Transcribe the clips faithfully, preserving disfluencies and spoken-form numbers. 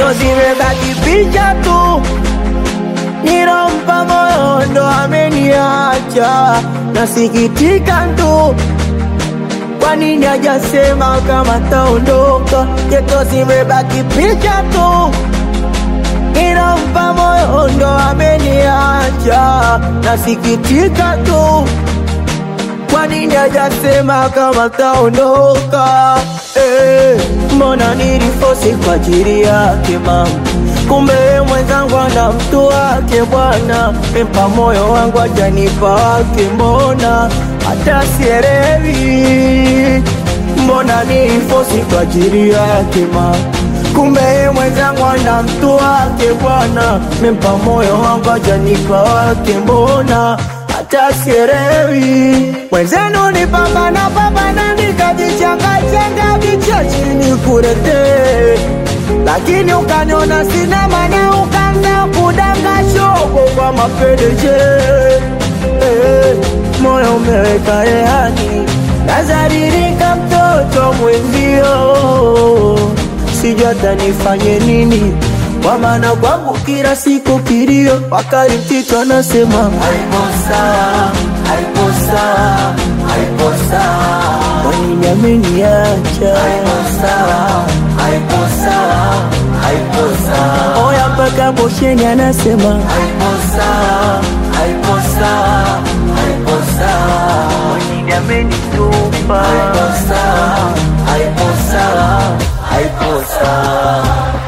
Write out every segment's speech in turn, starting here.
Geto zimebaki picha tu, nilompa moyo ndo ameniacha. Nasikitika tu, kwa nini hajasema kama taondoka? Geto zimebaki picha tu, nilompa moyo ndo ameniacha. Nasikitika tu, kwa nini hajasema kama taondoka? Eh, mbona nilifosi kwa ajili yake mama, kumbe mwenzangu ana mtu wake bwana. Mpa moyo wangu hajanipa wake, mbona hata sielewi. Mbona nilifosi kwa ajili yake mama, kumbe mwenzangu ana mtu wake bwana. Mpa moyo wangu hajanipa wake, mbona hata sielewi. Mwenzenu ni pambana pambana, nikajichanga-changa vicha chini kurete, lakini ukaniona sina maana, ukaanza kudanga shogo kwa mapendeje. Eh, moyo umeweka rehani, nazaririka mtoto mwenzio. Sijui hata nifanye nini, kwa maana kwangu kila siku kilio. Wakati mtito anasema haipo sawa, haipo sawa, haipo sawa, kwa nini ameniacha? Haipo sawa, haipo sawa, haipo sawa. Oya mpaka bosheni anasema haipo sawa, haipo sawa, haipo sawa, kwa nini amenitupa? Haipo sawa, haipo sawa, haipo sawa.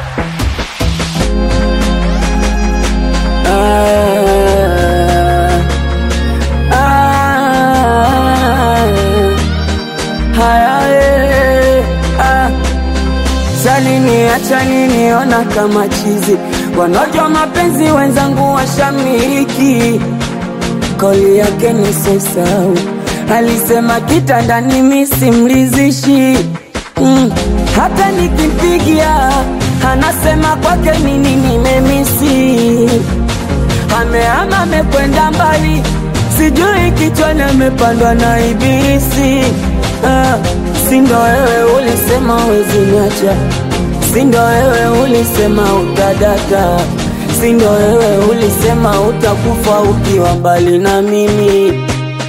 Acha niniona kama chizi, wanajua mapenzi wenzangu washamiliki. Koli yake ni sosau, alisema kitandani mimi simlizishi. mm. Hata nikimpigia anasema kwake nini nimemisi. Amehama amekwenda mbali, sijui kichwani amepandwa na ibilisi. ah, Sindo wewe ulisema wezi niacha, sindo wewe ulisema utadaka, sindo wewe ulisema utakufa ukiwa mbali na mimi.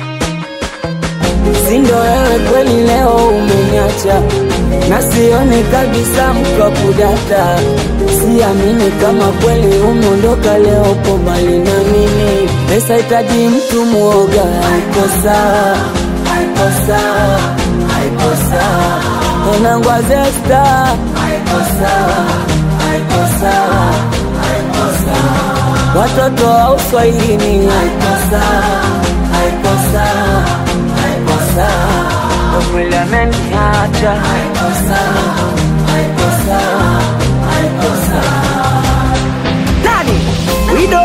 Sindo wewe kweli leo umeniacha, na sioni kabisa mko kudata. Siamini kama kweli umeondoka leo uko mbali na mimi. Pesa itaji mtu muoga, haiko sawa, haiko sawa, haiko sawa. Onangwa zesta, haiko sawa, haiko sawa, haiko sawa. Watoto wa uswahilini, haiko sawa, haiko sawa, haiko sawa. Mwili ameniacha, haiko sawa, haiko sawa, haiko sawa. Nani? Wido!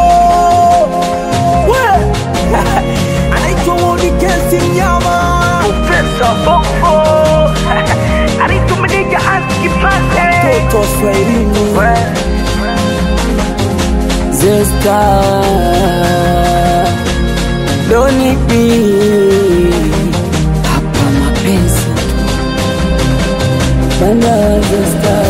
Anaitwa Wodi Kensi Nyama, Professor Bongo. Anaitwa Madiga Aski Pate, Toto Swahilini, Zesta Doni P. Hapa mapenzi Banda Zesta.